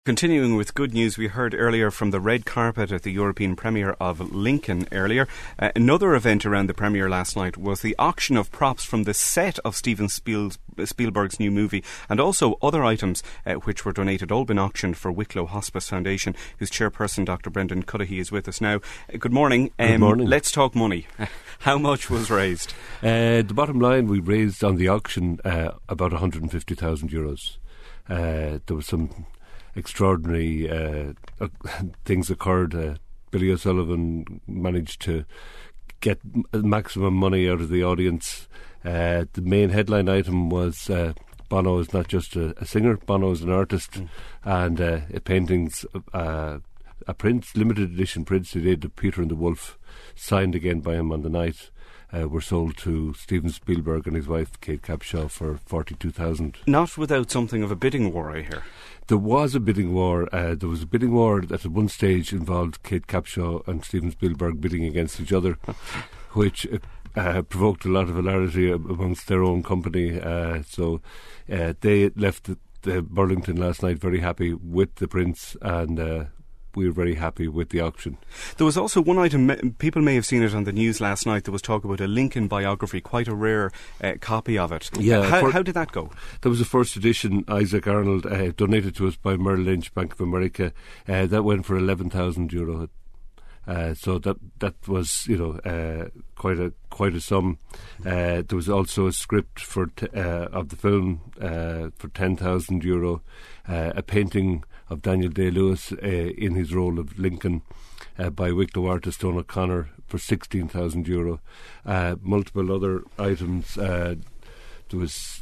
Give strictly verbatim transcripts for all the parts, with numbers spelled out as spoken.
Continuing with good news, we heard earlier from the red carpet at the European premiere of Lincoln earlier. Uh, another event around the premiere last night was the auction of props from the set of Steven Spiel- Spielberg's new movie, and also other items uh, which were donated, all been auctioned for Wicklow Hospice Foundation, whose chairperson, Doctor Brendan Cudahy, is with us now. Uh, good morning. Um, good morning. Let's talk money. How much was raised? Uh, the bottom line, we raised on the auction uh, about one hundred fifty thousand euros. Uh, there was some extraordinary uh, uh, things occurred. Uh, Billy O'Sullivan managed to get m- maximum money out of the audience. Uh, the main headline item was uh, Bono is not just a, a singer, Bono is an artist, mm. and uh, a paintings, uh, a print, limited edition prints he did of Peter and the Wolf, signed again by him on the night. Uh, were sold to Steven Spielberg and his wife Kate Capshaw for forty-two thousand. Not without something of a bidding war, I hear. There was a bidding war. Uh, there was a bidding war that at one stage involved Kate Capshaw and Steven Spielberg bidding against each other, which uh, uh, provoked a lot of hilarity amongst their own company. Uh, so uh, they left the, the Burlington last night very happy with the prints, and uh, we were very happy with the auction. There was also one item, people may have seen it on the news last night, there was talk about a Lincoln biography, quite a rare uh, copy of it. Yeah, how, for, how did that go? There was a first edition, Isaac Arnold, uh, donated to us by Merrill Lynch, Bank of America. Uh, that went for eleven thousand euro. Uh, so that that was, you know, uh, quite a quite a sum. Uh, there was also a script for t- uh, of the film uh, for ten thousand euro. Uh, a painting of Daniel Day-Lewis uh, in his role of Lincoln uh, by Wicklow artist Donal O'Connor for sixteen thousand euro. Uh, multiple other items. Uh, there was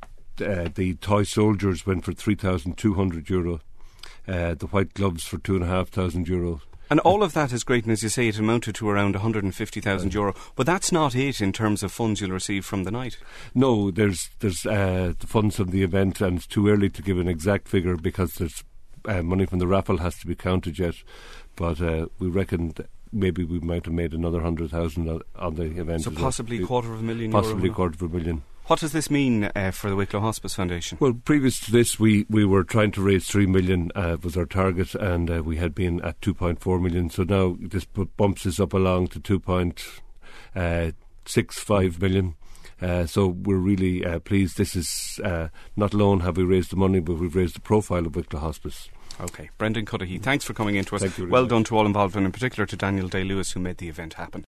uh, the toy soldiers went for three thousand two hundred euro. Uh, the white gloves for two and a half thousand euro. And all of that is great, and as you say, it amounted to around one hundred fifty thousand euro. But that's not it in terms of funds you'll receive from the night. No, there's there's uh, the funds from the event, and it's too early to give an exact figure because there's uh, money from the raffle has to be counted yet. But uh, we reckon maybe we might have made another one hundred thousand on, on the event. So possibly a quarter of a million Possibly euro. a quarter of a million. What does this mean uh, for the Wicklow Hospice Foundation? Well, previous to this, we, we were trying to raise three million uh, was our target, and uh, we had been at two point four million. So now this b- bumps us up along to two point six five million. Uh, so we're really uh, pleased. This is uh, not alone have we raised the money, but we've raised the profile of Wicklow Hospice. OK, Brendan Cudahy, thanks for coming in to us. Thank you. Well done to all involved, and in particular to Daniel Day-Lewis, who made the event happen.